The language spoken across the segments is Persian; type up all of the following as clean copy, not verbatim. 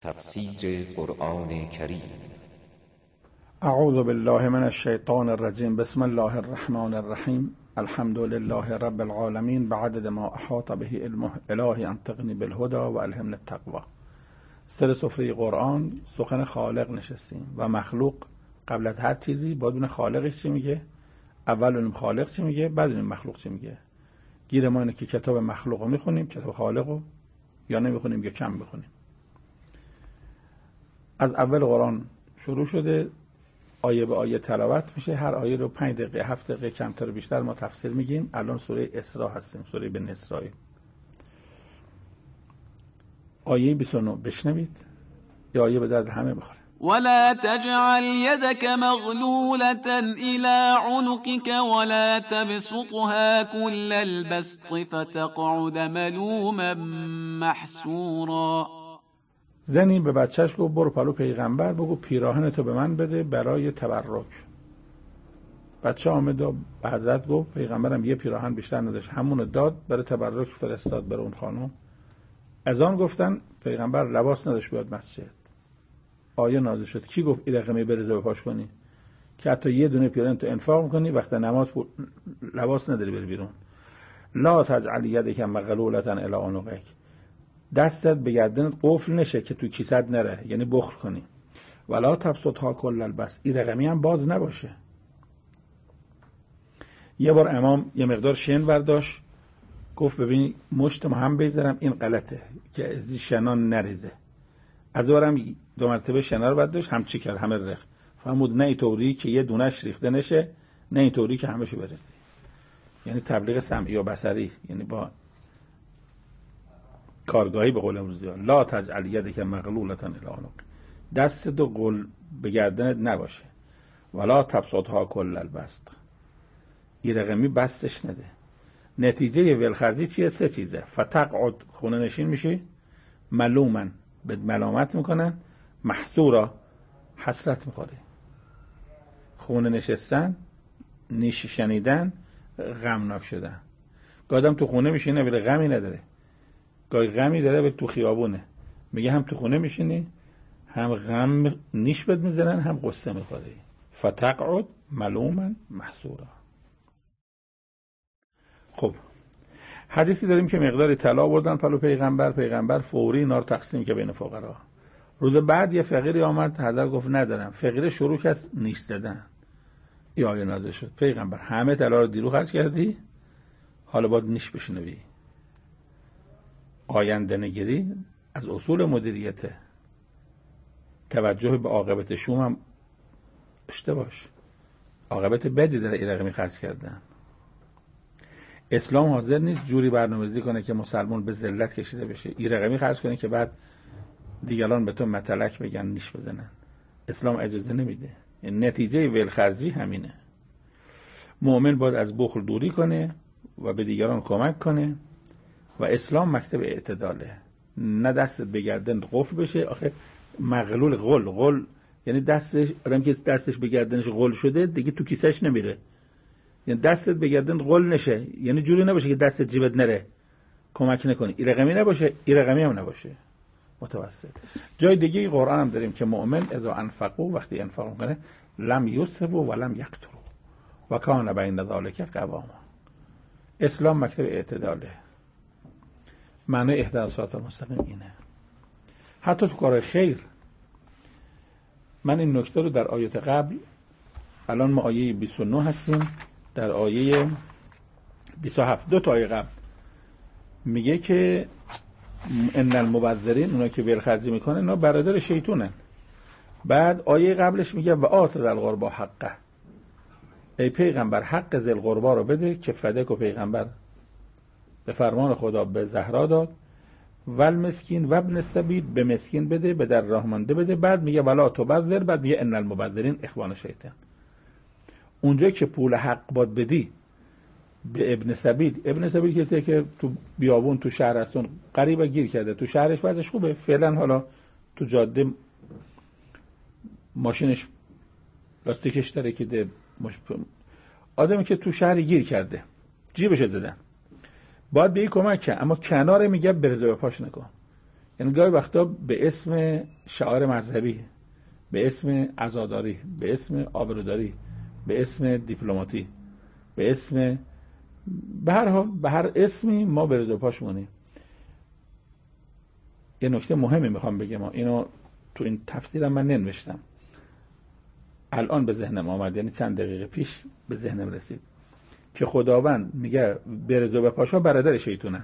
تفسیر قرآن کریم. اعوذ بالله من الشیطان الرجیم. بسم الله الرحمن الرحیم. الحمد لله رب العالمین بعدد ما احاط به علمه. الهی انطقنی بالهدى و الهمنی التقوی. سر سفره قرآن سخن خالق نشستیم و مخلوق قبل از هر چیزی باید ببینه خالقش چی میگه، اول اون خالق چی میگه، بعد اون مخلوق چی میگه. گیر ما اینه که کتاب مخلوق رو میخونیم، کتاب خالق رو یا نمیخونیم یا کم بخونیم. از اول قرآن شروع شده، آیه به آیه تلاوت میشه. هر آیه رو 5 دقیقه 7 دقیقه کمتر و بیشتر ما تفسیر میگیم. الان سوره اسراء هستیم، سوره بنی اسرائیل. آیه 29 بشنوید، یه آیه به درد همه میخوره. ولا تجعل يدك مغلولة إلى عنقك ولا تبسطها كل البسط فتقعد ملوما محسورا. زنی به بچهش گفت برو پلو پیغمبر بگو پیراهن تو به من بده برای تبرک. بچه آمد و به حضرت گفت پیغمبرم یه پیراهن بیشتر نداشت، همونو داد برای تبرک فرستاد برای اون خانم. از آن گفتن پیغمبر لباس نداشت بیاد مسجد. آیه نازل شد کی گفت این رقمی بریزه بپاش کنی که حتی یه دونه پیراهن تو انفاق میکنی وقت نماز لباس نداری بری بیرون. لا تجعل یدک مغلولة الی عنقک، دستت به گردنت قفل نشه که تو کیسه نره، یعنی بخل کنی. ولا تبسطها کل البسط، این رقمی هم باز نباشه. یه بار امام یه مقدار شن برداشت گفت ببین مشتم هم بذارم این غلطه که از شنان نریزه. از اونم 2 مرتبه شنا رو برداشت هم چی کرد، همه رخ. فرمود نه اینطوری که یه دونش ریخته نشه، نه اینطوری که همه‌شو برسه. یعنی تبلیغ سمعی و بصری، یعنی با کارگاهی به قول امروزی ها. لا تجعل یدک مغلولة الی عنق، دست دو قل به گردنت نباشه. ولا تبسطها کل البسط، این رقمی بستش نده. نتیجه ولخرجی چیه؟ 3 چیزه. فتقعد، خونه نشین میشی. ملوما، به ملامت میکنن. محسورا، حسرت میخوری. خونه نشستن، نیش شنیدن، غمناک شدن. آدم تو خونه میشینه ولی غمی نداره، گاهی غمی داره به تو خیابونه. میگه هم تو خونه میشینی هم غم نیش بد میزنن هم قصه میخوری. فتقعد ملوما محسورا. خب حدیثی داریم که مقداری طلا بردن پلو پیغمبر فوری نار تقسیم که بین فقرا. روز بعد یه فقیری آمد، حضرت گفت ندارم. فقیر شروع کرد نیش زدن. این آیه نازل شد پیغمبر همه طلا رو دیرو خرج کردی، حالا باید نیش بشنوی. آینده نگری از اصول مدیریت. توجه به عاقبت شوم هم داشته باش. عاقبت بدی داره این رقمی خرج کردن. اسلام حاضر نیست جوری برنامه‌ریزی کنه که مسلمان به ذلت کشیده بشه. این رقمی خرج کنه که بعد دیگران به تو متلک بگن نیش بزنن. اسلام اجازه نمیده. نتیجه ولخرجی همینه. مؤمن باید از بخل دوری کنه و به دیگران کمک کنه و اسلام مکتب اعتداله. نه دست به گردن قفل بشه. آخه مغلول غل یعنی دستش، آدم که دستش به گردنش غل شده دیگه تو کیسهش نمیره. یعنی دستت به گردن غل نشه، یعنی جوری نباشه که دستت جیبت نره کمک نکنی. این رقمی نباشه، این رقمی هم نباشه، متوسط. جای دیگه قرآن هم داریم که مؤمن اذا انفقوا، وقتی انفاق میکنه، لم یسرفوا و لم یقتروا و کان بین ذلک قواما. اسلام مکتب اعتداله. معنی اهدی الصراط المستقیم اینه. حتی تو کار خیر. من این نکته رو در آیات قبل، الان ما آیه 29 هستیم، در آیه 27 2 تا آیه قبل میگه که ان المبذرین، اونا که ولخرجی میکنن اینا برادر شیطونن. بعد آیه قبلش میگه و آت ذی القربی حقه، ای پیغمبر حق ذی القربی رو بده که فدک و پیغمبر به فرمان خدا به زهرا داد. ول مسکین و ابن السبیل، به مسکین بده، به در راه مانده بده. بعد میگه ولا تبذر، بعد میگه ان المبذرین اخوان شیطان. اونجا که پول حق باد بدی به ابن سبیل کسی که تو بیابون تو شهر هستون غریبه گیر کرده، تو شهرش وضعش خوبه فعلا، حالا تو جاده ماشینش لاستیکش داره که آدمی که تو شهر گیر کرده جیبش زدن، باید به این کمک کنه. اما کنار میگه برزه به پاش نکن. یعنی گاهی وقتا به اسم شعار مذهبی، به اسم عزاداری، به اسم آبروداری، به اسم دیپلماتی، به اسم به هر حال به هر اسمی ما به رضا پاش مونیم. یه نکته مهمی میخوام بگم، اینو تو این تفسیرم من ننوشتم، الان به ذهنم آمد، یعنی چند دقیقه پیش به ذهنم رسید که خداوند میگه به رضا پاشا برادر شیطانن،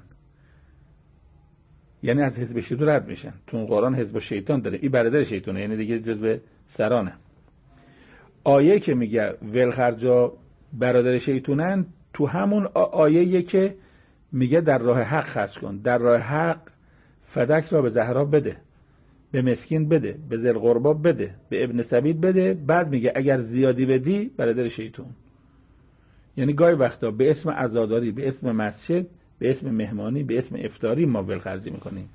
یعنی از حزب شیطان رد میشن. تو قرآن حزب شیطان داره، این برادر شیطانه، یعنی دیگه جزو سرانه. آیه که میگه ولخرجا برادر شیطانن، تو همون آیه که میگه در راه حق خرج کن، در راه حق فدک را به زهرا بده، به مسکین بده، به ذی القربا بده، به ابن سبیل بده، بعد میگه اگر زیادی بدی برادر شیطان. یعنی گاهی وقتا به اسم عزاداری، به اسم مسجد، به اسم مهمانی، به اسم افطاری ما ولخرجی میکنیم.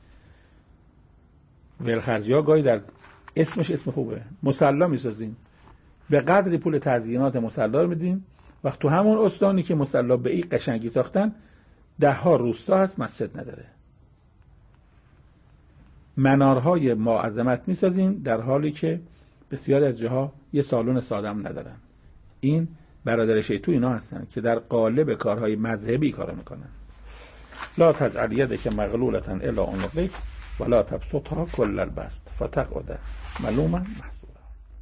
ولخرجی ها گاهی در اسمش اسم خوبه، مصلا میسازیم، به قدری پول تزیینات مصلا رو میدیم، وقت تو همون استانی که مصلا به این قشنگی ساختن 10 روستا هست مسجد نداره. منارهای معظمت میسازیم در حالی که بسیاری از جاها یه سالن سادم ندارن. این برادر شیطان اینا هستن که در قالب کارهای مذهبی کار میکنن. لا تجعل یدک مغلولة الی عنقک ولا تبسطها کل البسط فتقعد ملوما محسورا.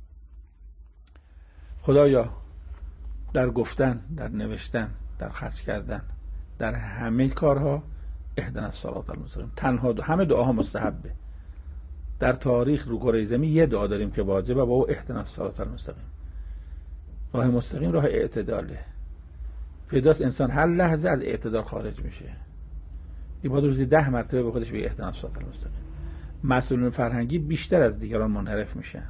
خدایا در گفتن، در نوشتن، در خرج کردن، در همه کارها اهدنا الصراط المستقیم. تنها همه دعاها مستحبه. در تاریخ رو کره زمین یه دعا داریم که واجبه، با او اهدنا الصراط المستقیم. راه مستقیم راه اعتداله. پیداست انسان هر لحظه از اعتدال خارج میشه. این باید روزی 10 مرتبه به خودش بگه اهدنا الصراط المستقیم. مسئولین فرهنگی بیشتر از دیگران منحرف میشن،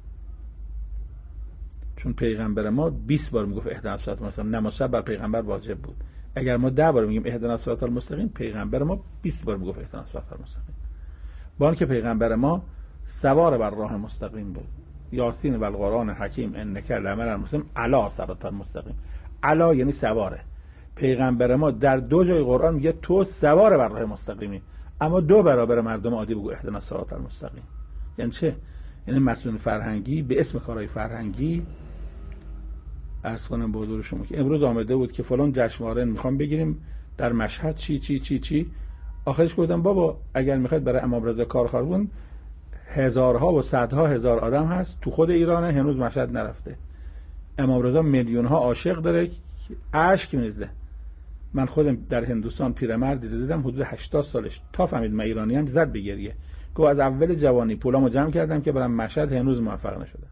چون پیغمبر ما 20 بار میگفت اهدنا الصراط المستقیم. نماز بر پیغمبر واجب بود. اگر ما 10 بار میگیم اهدنا الصراط المستقیم، پیغمبر ما 20 بار میگفت اهدنا الصراط المستقیم. با اینکه پیغمبر ما سوار بر راه مستقیم بود. یاسین و القرآن حکیم انک لمن المسلم علی صراط المستقیم. علی یعنی سواره. پیغمبر ما در 2 جای قرآن میگه تو سوار بر راه مستقیمی، اما 2 برابر مردم عادی بگو اهدنا الصراط المستقیم. یعنی چه؟ یعنی مسئول فرهنگی به اسم کارهای فرهنگی عرض کنم به حضور شما که امروز آمده بود که فلان جشنواره میخوام بگیریم در مشهد چی چی چی چی. آخرش گفتم بابا اگر میخواید برای امام رضا کارخوان، هزارها و صدها هزار آدم هست تو خود ایرانه هنوز مشهد نرفته. امام رضا میلیون ها عاشق داره، اشک میریزه. من خودم در هندوستان پیرمردی دیدم حدود 80 سالش، تا فهمید من ایرانی ام زد به گریه. گفت از اول جوانی پولامو جمع کردم که برم مشهد، هنوز موفق نشدم.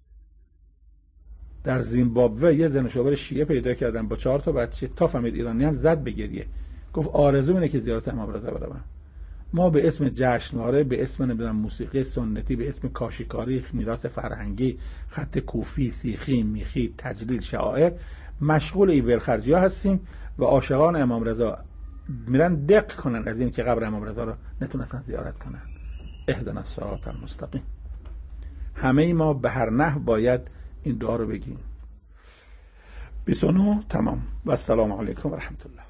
در زیمبابوه یه زن شوهر شیعه پیدا کردم با 4 تا بچه، تا فهمید ایرانی ام زد به گریه. گفت آرزوم اینه که زیارت امام رضا برم. ما به اسم جشنواره، به اسم نمیدونم موسیقی سنتی، به اسم کاشیکاری، میراث فرهنگی، خط کوفی، سیخی، میخی، تجلیل، شعائر مشغول این ولخرجی‌ها هستیم و عاشقان امام رضا میرن دق کنن از این که قبر امام رضا رو نتونستن زیارت کنن. اهدنا الصراط المستقیم. همه ما به هر نحو باید این دعا رو بگیم. 29 تمام و السلام علیکم و رحمت الله.